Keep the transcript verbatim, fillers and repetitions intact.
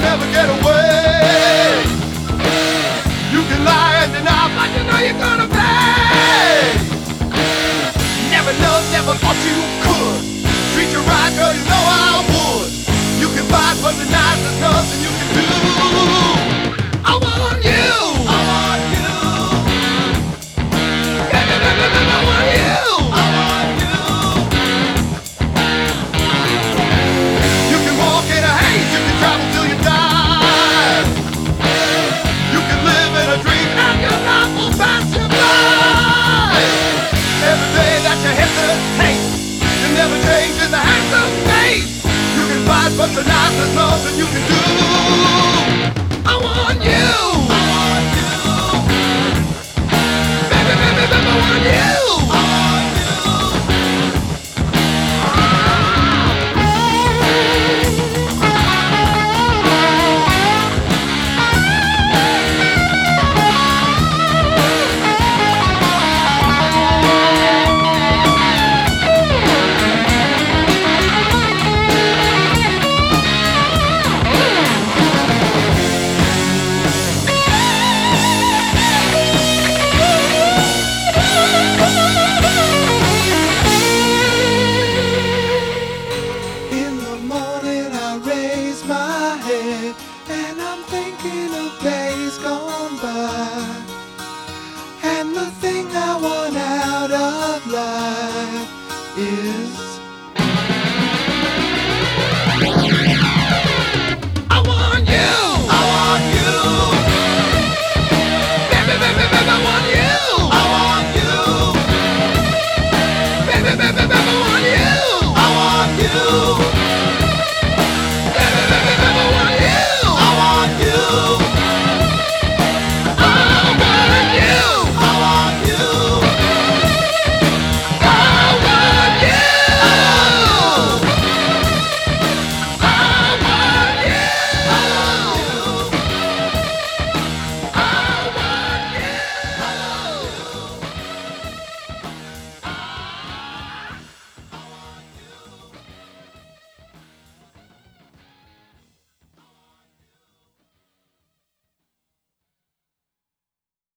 never get away. You can lie and deny, but you know you're gonna pay. Never loved, never thought you could. Treat you right, girl, you know I would. You can fight, but tonight there's nothing you can do. I want you. I want you. Yeah, yeah, yeah, yeah, yeah, I want you. I want you. You can walk in a haze, you can travel till you die. You can live in a dream and your life will pass you by. Every day that you hesitate, you never change in the hands of fate. You can fight, but tonight there's nothing you can do. I want you. I want you. Baby, baby, baby, I want you.